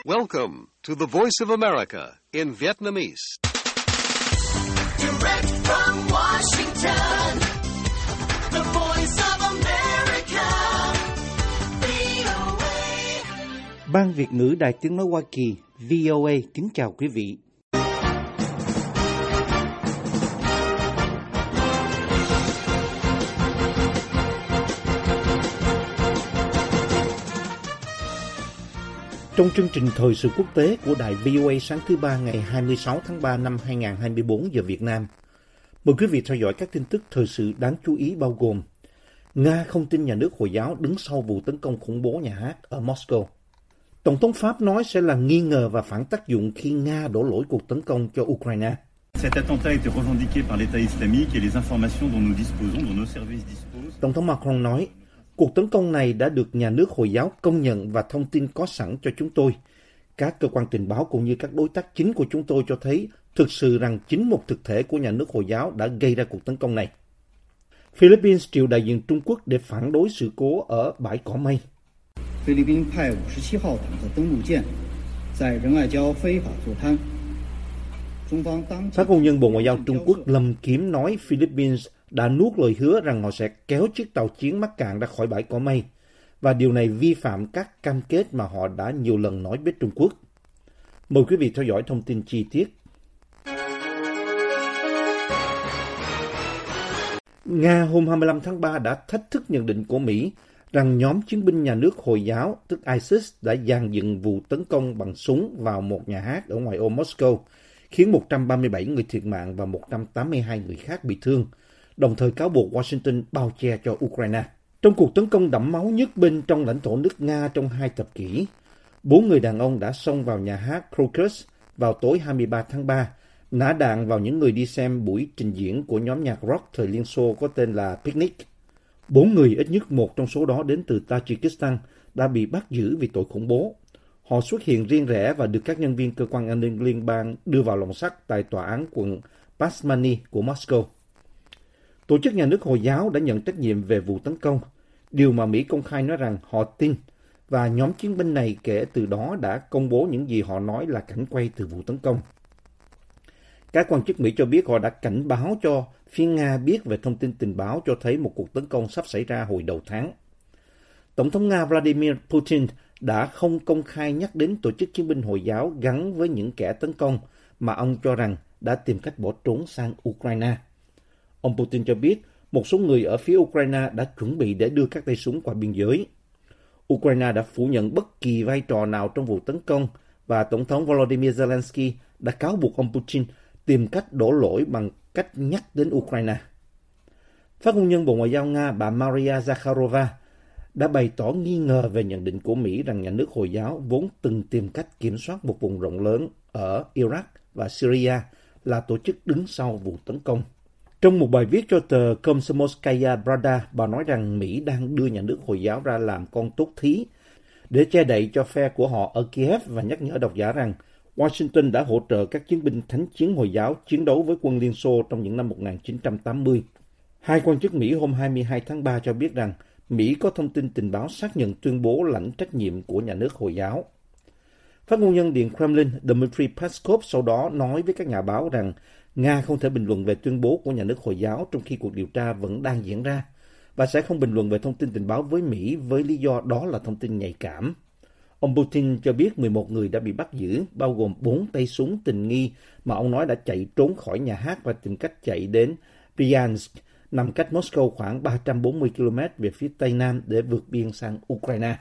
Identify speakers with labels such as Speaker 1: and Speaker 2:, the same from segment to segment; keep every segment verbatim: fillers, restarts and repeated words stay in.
Speaker 1: Welcome to the Voice of America in Vietnamese.
Speaker 2: Direct from Washington, the Voice of America, vê o a.
Speaker 3: Ban Việt ngữ Đài Tiếng nói Hoa Kỳ vê o a kính chào quý vị. Trong chương trình thời sự quốc tế của Đài vê o a sáng thứ ba ngày hai mươi sáu tháng ba năm hai nghìn không trăm hai mươi tư giờ Việt Nam, mời quý vị theo dõi các tin tức thời sự đáng chú ý bao gồm: Nga không tin nhà nước Hồi giáo đứng sau vụ tấn công khủng bố nhà hát ở Moscow. Tổng thống Pháp nói sẽ là nghi ngờ và phản tác dụng khi Nga đổ lỗi cuộc tấn công cho Ukraine.
Speaker 4: Cet attentat a été revendiqué par l'État islamique et les informations dont nous disposons, dont nos services disposent.
Speaker 3: Tổng thống Macron nói, cuộc tấn công này đã được nhà nước Hồi giáo công nhận và thông tin có sẵn cho chúng tôi. Các cơ quan tình báo cũng như các đối tác chính của chúng tôi cho thấy thực sự rằng chính một thực thể của nhà nước Hồi giáo đã gây ra cuộc tấn công này. Philippines triệu đại diện Trung Quốc để phản đối sự cố ở bãi cỏ mây.
Speaker 5: Philippines派五十七号坦克登陆舰在仁爱礁非法坐滩。
Speaker 3: Phát ngôn nhân Bộ Ngoại giao Trung Quốc Lâm Kiếm nói Philippines đã nuốt lời hứa rằng họ sẽ kéo chiếc tàu chiến mắc cạn ra khỏi bãi cỏ mây, và điều này vi phạm các cam kết mà họ đã nhiều lần nói với Trung Quốc. Mời quý vị theo dõi thông tin chi tiết. Nga hôm hai mươi lăm tháng ba đã thách thức nhận định của Mỹ rằng nhóm chiến binh nhà nước Hồi giáo, tức ISIS, đã dàn dựng vụ tấn công bằng súng vào một nhà hát ở ngoại ô Moscow, khiến một trăm ba mươi bảy người thiệt mạng và một trăm tám mươi hai người khác bị thương, đồng thời cáo buộc Washington bao che cho Ukraine. Trong cuộc tấn công đẫm máu nhất bên trong lãnh thổ nước Nga trong hai thập kỷ, bốn người đàn ông đã xông vào nhà hát Crocus vào tối hai mươi ba tháng ba, nã đạn vào những người đi xem buổi trình diễn của nhóm nhạc rock thời Liên Xô có tên là Picnic. Bốn người, ít nhất một trong số đó đến từ Tajikistan, đã bị bắt giữ vì tội khủng bố. Họ xuất hiện riêng rẽ và được các nhân viên cơ quan an ninh liên bang đưa vào lồng sắt tại tòa án quận Basmany của Moscow. Tổ chức nhà nước Hồi giáo đã nhận trách nhiệm về vụ tấn công, điều mà Mỹ công khai nói rằng họ tin, và nhóm chiến binh này kể từ đó đã công bố những gì họ nói là cảnh quay từ vụ tấn công. Các quan chức Mỹ cho biết họ đã cảnh báo cho phía Nga biết về thông tin tình báo cho thấy một cuộc tấn công sắp xảy ra hồi đầu tháng. Tổng thống Nga Vladimir Putin đã không công khai nhắc đến tổ chức chiến binh Hồi giáo gắn với những kẻ tấn công mà ông cho rằng đã tìm cách bỏ trốn sang Ukraine. Ông Putin cho biết một số người ở phía Ukraine đã chuẩn bị để đưa các tay súng qua biên giới. Ukraine đã phủ nhận bất kỳ vai trò nào trong vụ tấn công, và Tổng thống Volodymyr Zelensky đã cáo buộc ông Putin tìm cách đổ lỗi bằng cách nhắc đến Ukraine. Phát ngôn nhân Bộ Ngoại giao Nga bà Maria Zakharova đã bày tỏ nghi ngờ về nhận định của Mỹ rằng nhà nước Hồi giáo vốn từng tìm cách kiểm soát một vùng rộng lớn ở Iraq và Syria là tổ chức đứng sau vụ tấn công. Trong một bài viết cho tờ Komsomolskaya Pravda, bà nói rằng Mỹ đang đưa nhà nước Hồi giáo ra làm con tốt thí để che đậy cho phe của họ ở Kiev và nhắc nhở độc giả rằng Washington đã hỗ trợ các chiến binh thánh chiến Hồi giáo chiến đấu với quân Liên Xô trong những năm một nghìn chín trăm tám mươi. Hai quan chức Mỹ hôm hai mươi hai tháng ba cho biết rằng Mỹ có thông tin tình báo xác nhận tuyên bố lãnh trách nhiệm của nhà nước Hồi giáo. Phát ngôn nhân Điện Kremlin Dmitry Peskov sau đó nói với các nhà báo rằng Nga không thể bình luận về tuyên bố của nhà nước Hồi giáo trong khi cuộc điều tra vẫn đang diễn ra, và sẽ không bình luận về thông tin tình báo với Mỹ với lý do đó là thông tin nhạy cảm. Ông Putin cho biết mười một người đã bị bắt giữ, bao gồm bốn tay súng tình nghi mà ông nói đã chạy trốn khỏi nhà hát và tìm cách chạy đến Bryansk, nằm cách Moscow khoảng ba trăm bốn mươi ki lô mét về phía tây nam để vượt biên sang Ukraine.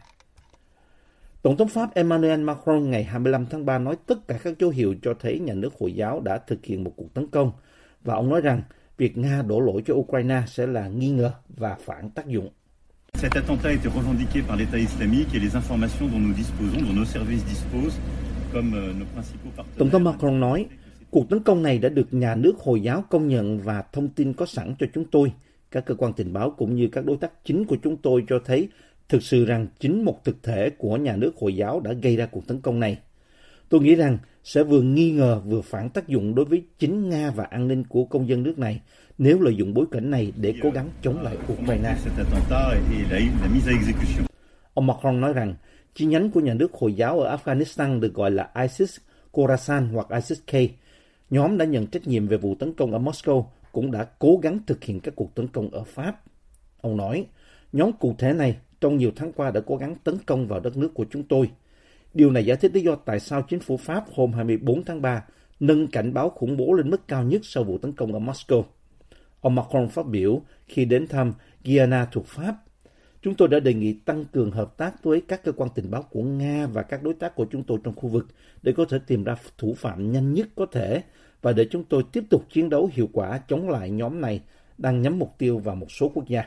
Speaker 3: Tổng thống Pháp Emmanuel Macron ngày hai mươi lăm tháng ba nói tất cả các dấu hiệu cho thấy nhà nước Hồi giáo đã thực hiện một cuộc tấn công, và ông nói rằng việc Nga đổ lỗi cho Ukraine sẽ là nghi ngờ và phản tác dụng.
Speaker 4: Cet attentat a été revendiqué par l'État islamique et les informations dont nous disposons, dont nos services disposent, comme nos principaux partenaires.
Speaker 3: Tổng thống Macron nói, cuộc tấn công này đã được nhà nước Hồi giáo công nhận và thông tin có sẵn cho chúng tôi. Các cơ quan tình báo cũng như các đối tác chính của chúng tôi cho thấy thực sự rằng chính một thực thể của nhà nước Hồi giáo đã gây ra cuộc tấn công này. Tôi nghĩ rằng sẽ vừa nghi ngờ vừa phản tác dụng đối với chính Nga và an ninh của công dân nước này nếu lợi dụng bối cảnh này để cố gắng chống lại Ukraine. Ông Macron nói rằng chi nhánh của nhà nước Hồi giáo ở Afghanistan được gọi là ISIS Khorasan hoặc ISIS-K. Nhóm đã nhận trách nhiệm về vụ tấn công ở Moscow cũng đã cố gắng thực hiện các cuộc tấn công ở Pháp. Ông nói, nhóm cụ thể này trong nhiều tháng qua đã cố gắng tấn công vào đất nước của chúng tôi. Điều này giải thích lý do tại sao chính phủ Pháp hôm hai mươi bốn tháng ba nâng cảnh báo khủng bố lên mức cao nhất sau vụ tấn công ở Moscow. Ông Macron phát biểu khi đến thăm Guyana thuộc Pháp. Chúng tôi đã đề nghị tăng cường hợp tác với các cơ quan tình báo của Nga và các đối tác của chúng tôi trong khu vực để có thể tìm ra thủ phạm nhanh nhất có thể và để chúng tôi tiếp tục chiến đấu hiệu quả chống lại nhóm này đang nhắm mục tiêu vào một số quốc gia.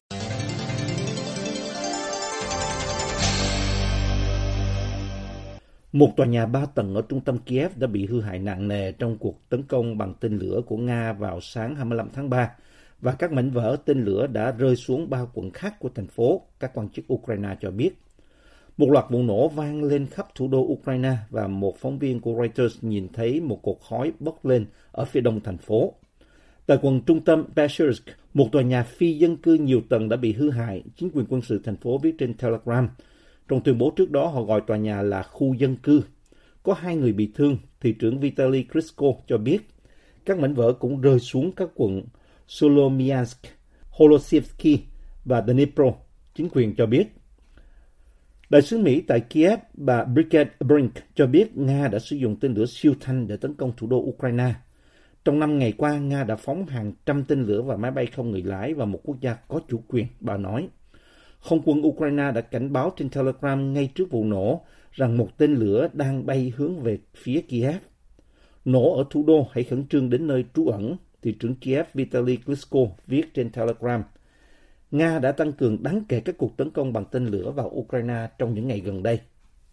Speaker 3: Một tòa nhà ba tầng ở trung tâm Kiev đã bị hư hại nặng nề trong cuộc tấn công bằng tên lửa của Nga vào sáng hai mươi lăm tháng ba, và các mảnh vỡ tên lửa đã rơi xuống ba quận khác của thành phố, các quan chức Ukraine cho biết. Một loạt vụ nổ vang lên khắp thủ đô Ukraine và một phóng viên của Reuters nhìn thấy một cột khói bốc lên ở phía đông thành phố. Tại quận trung tâm Peshchersk, một tòa nhà phi dân cư nhiều tầng đã bị hư hại, chính quyền quân sự thành phố viết trên Telegram. Trong tuyên bố trước đó, họ gọi tòa nhà là khu dân cư. Có hai người bị thương, thị trưởng Vitaly Klitschko cho biết. Các mảnh vỡ cũng rơi xuống các quận Solomiansk, Holosevsky và Dnipro, chính quyền cho biết. Đại sứ Mỹ tại Kiev, bà Brigitte Brink cho biết Nga đã sử dụng tên lửa siêu thanh để tấn công thủ đô Ukraine. Trong năm ngày qua, Nga đã phóng hàng trăm tên lửa và máy bay không người lái vào một quốc gia có chủ quyền, bà nói. Không quân Ukraine đã cảnh báo trên Telegram ngay trước vụ nổ rằng một tên lửa đang bay hướng về phía Kiev. Nổ ở thủ đô, hãy khẩn trương đến nơi trú ẩn, thị trưởng Kiev Vitaly Klitschko viết trên Telegram. Nga đã tăng cường đáng kể các cuộc tấn công bằng tên lửa vào Ukraine trong những ngày gần đây.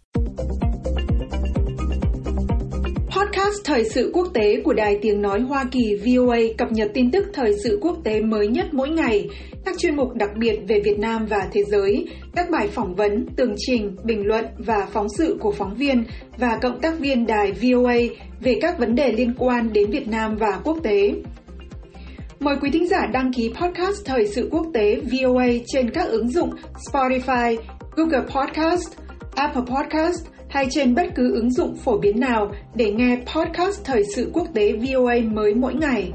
Speaker 6: Podcast Thời sự quốc tế của Đài Tiếng Nói Hoa Kỳ vê o a cập nhật tin tức thời sự quốc tế mới nhất mỗi ngày, các chuyên mục đặc biệt về Việt Nam và thế giới, các bài phỏng vấn, tường trình, bình luận và phóng sự của phóng viên và cộng tác viên đài vê o a về các vấn đề liên quan đến Việt Nam và quốc tế. Mời quý thính giả đăng ký podcast Thời sự quốc tế vê o a trên các ứng dụng Spotify, Google Podcast, Apple Podcast hay trên bất cứ ứng dụng phổ biến nào để nghe podcast Thời sự quốc tế vê o a mới mỗi ngày.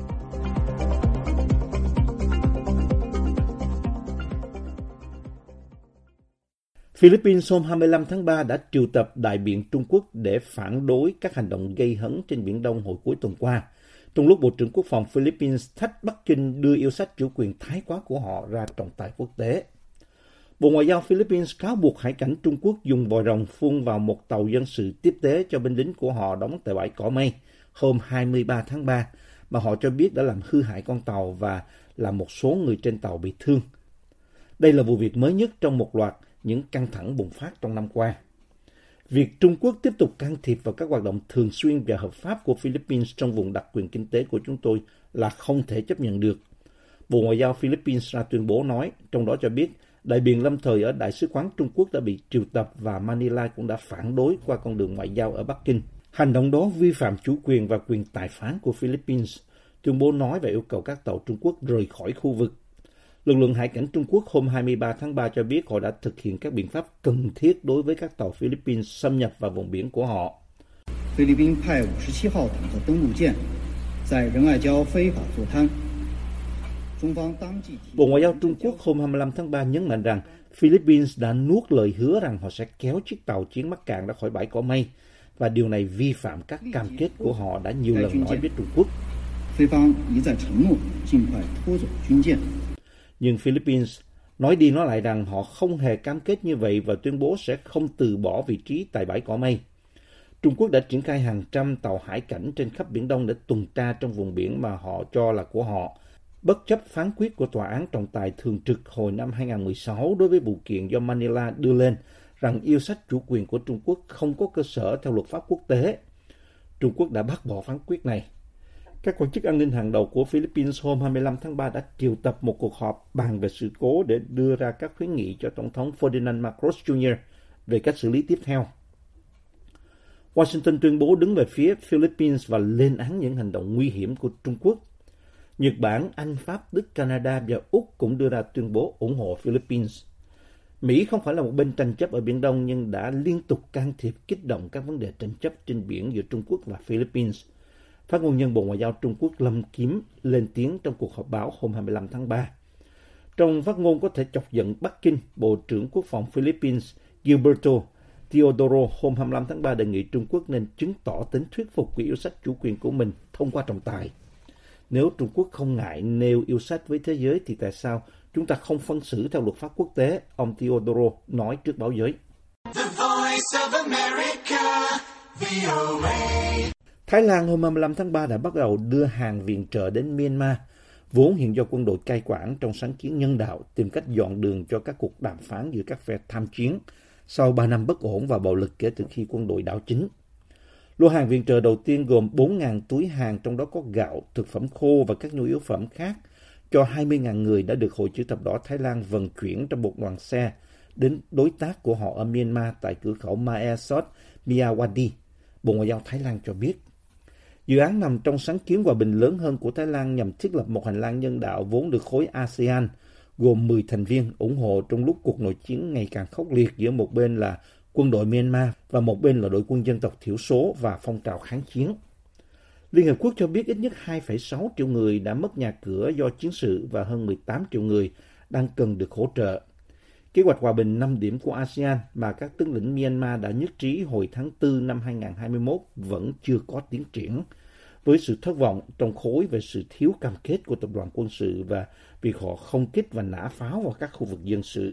Speaker 3: Philippines hôm hai mươi lăm tháng ba đã triệu tập đại biện Trung Quốc để phản đối các hành động gây hấn trên Biển Đông hồi cuối tuần qua, trong lúc Bộ trưởng Quốc phòng Philippines thách Bắc Kinh đưa yêu sách chủ quyền thái quá của họ ra trọng tài quốc tế. Bộ Ngoại giao Philippines cáo buộc hải cảnh Trung Quốc dùng vòi rồng phun vào một tàu dân sự tiếp tế cho binh lính của họ đóng tại bãi Cỏ Mây hôm hai mươi ba tháng ba, mà họ cho biết đã làm hư hại con tàu và làm một số người trên tàu bị thương. Đây là vụ việc mới nhất trong một loạt những căng thẳng bùng phát trong năm qua. Việc Trung Quốc tiếp tục can thiệp vào các hoạt động thường xuyên và hợp pháp của Philippines trong vùng đặc quyền kinh tế của chúng tôi là không thể chấp nhận được. Bộ Ngoại giao Philippines ra tuyên bố nói, trong đó cho biết đại biện lâm thời ở Đại sứ quán Trung Quốc đã bị triệu tập và Manila cũng đã phản đối qua con đường ngoại giao ở Bắc Kinh. Hành động đó vi phạm chủ quyền và quyền tài phán của Philippines, tuyên bố nói và yêu cầu các tàu Trung Quốc rời khỏi khu vực. Lực lượng hải cảnh Trung Quốc hôm hai mươi ba tháng ba cho biết họ đã thực hiện các biện pháp cần thiết đối với các tàu Philippines xâm nhập vào vùng biển của họ.
Speaker 5: Philippines派五十七号艇和登陆舰在仁爱礁非法坐滩。
Speaker 3: Bộ Ngoại giao Trung Quốc hôm hai mươi lăm tháng ba nhấn mạnh rằng Philippines đã nuốt lời hứa rằng họ sẽ kéo chiếc tàu chiến mắc cạn ra khỏi bãi Cỏ Mây, và điều này vi phạm các cam kết của họ đã nhiều lần nói với Trung Quốc. Nhưng Philippines nói đi nói lại rằng họ không hề cam kết như vậy và tuyên bố sẽ không từ bỏ vị trí tại bãi Cỏ Mây. Trung Quốc đã triển khai hàng trăm tàu hải cảnh trên khắp Biển Đông để tuần tra trong vùng biển mà họ cho là của họ, bất chấp phán quyết của Tòa án trọng tài thường trực hồi năm hai không một sáu đối với vụ kiện do Manila đưa lên rằng yêu sách chủ quyền của Trung Quốc không có cơ sở theo luật pháp quốc tế. Trung Quốc đã bác bỏ phán quyết này. Các quan chức an ninh hàng đầu của Philippines hôm hai mươi lăm tháng ba đã triệu tập một cuộc họp bàn về sự cố để đưa ra các khuyến nghị cho Tổng thống Ferdinand Marcos Junior về cách xử lý tiếp theo. Washington tuyên bố đứng về phía Philippines và lên án những hành động nguy hiểm của Trung Quốc. Nhật Bản, Anh, Pháp, Đức, Canada và Úc cũng đưa ra tuyên bố ủng hộ Philippines. Mỹ không phải là một bên tranh chấp ở Biển Đông nhưng đã liên tục can thiệp kích động các vấn đề tranh chấp trên biển giữa Trung Quốc và Philippines. Phát ngôn nhân Bộ Ngoại giao Trung Quốc Lâm Kiếm lên tiếng trong cuộc họp báo hôm hai mươi lăm tháng ba. Trong phát ngôn có thể chọc giận Bắc Kinh, Bộ trưởng Quốc phòng Philippines Gilberto Teodoro hôm hai mươi lăm tháng ba đề nghị Trung Quốc nên chứng tỏ tính thuyết phục của yêu sách chủ quyền của mình thông qua trọng tài. Nếu Trung Quốc không ngại nêu yêu sách với thế giới thì tại sao chúng ta không phân xử theo luật pháp quốc tế, ông Teodoro nói trước báo giới.
Speaker 2: The Voice of America, vê o a.
Speaker 3: Thái Lan hôm hai mươi lăm tháng ba đã bắt đầu đưa hàng viện trợ đến Myanmar, vốn hiện do quân đội cai quản trong sáng kiến nhân đạo tìm cách dọn đường cho các cuộc đàm phán giữa các phe tham chiến sau ba năm bất ổn và bạo lực kể từ khi quân đội đảo chính. Lô hàng viện trợ đầu tiên gồm bốn nghìn túi hàng, trong đó có gạo, thực phẩm khô và các nhu yếu phẩm khác, cho hai mươi nghìn người đã được Hội Chữ thập đỏ Thái Lan vận chuyển trong một đoàn xe đến đối tác của họ ở Myanmar tại cửa khẩu Mae Sot, Myawaddy, Bộ Ngoại giao Thái Lan cho biết. Dự án nằm trong sáng kiến hòa bình lớn hơn của Thái Lan nhằm thiết lập một hành lang nhân đạo vốn được khối a sê an, gồm mười thành viên, ủng hộ trong lúc cuộc nội chiến ngày càng khốc liệt giữa một bên là quân đội Myanmar và một bên là đội quân dân tộc thiểu số và phong trào kháng chiến. Liên Hợp Quốc cho biết ít nhất hai phẩy sáu triệu người đã mất nhà cửa do chiến sự và hơn mười tám triệu người đang cần được hỗ trợ. Kế hoạch hòa bình năm điểm của a sê an mà các tướng lĩnh Myanmar đã nhất trí hồi tháng tư năm hai nghìn không trăm hai mươi mốt vẫn chưa có tiến triển, với sự thất vọng trong khối về sự thiếu cam kết của tập đoàn quân sự và việc họ không kích và nã pháo vào các khu vực dân sự.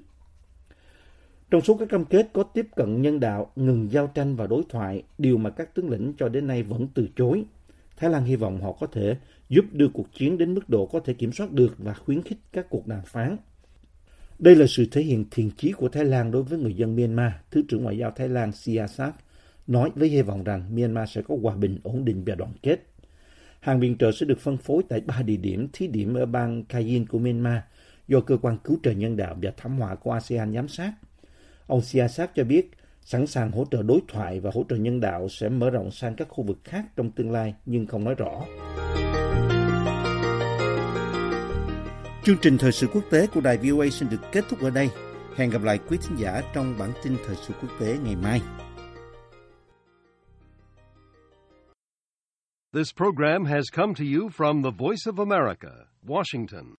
Speaker 3: Trong số các cam kết có tiếp cận nhân đạo, ngừng giao tranh và đối thoại, điều mà các tướng lĩnh cho đến nay vẫn từ chối. Thái Lan hy vọng họ có thể giúp đưa cuộc chiến đến mức độ có thể kiểm soát được và khuyến khích các cuộc đàm phán. Đây là sự thể hiện thiện chí của Thái Lan đối với người dân Myanmar, Thứ trưởng Ngoại giao Thái Lan Sihasak nói với hy vọng rằng Myanmar sẽ có hòa bình, ổn định và đoàn kết. Hàng viện trợ sẽ được phân phối tại ba địa điểm thí điểm ở bang Kayin của Myanmar do Cơ quan Cứu trợ Nhân đạo và Thảm họa của a sê an giám sát. Ông Sihasak cho biết sẵn sàng hỗ trợ đối thoại và hỗ trợ nhân đạo sẽ mở rộng sang các khu vực khác trong tương lai, nhưng không nói rõ. Chương trình Thời sự quốc tế của đài vê o a xin được kết thúc ở đây. Hẹn gặp lại quý thính giả trong bản tin Thời sự quốc tế ngày mai.
Speaker 1: This program has come to you from the Voice of America, Washington.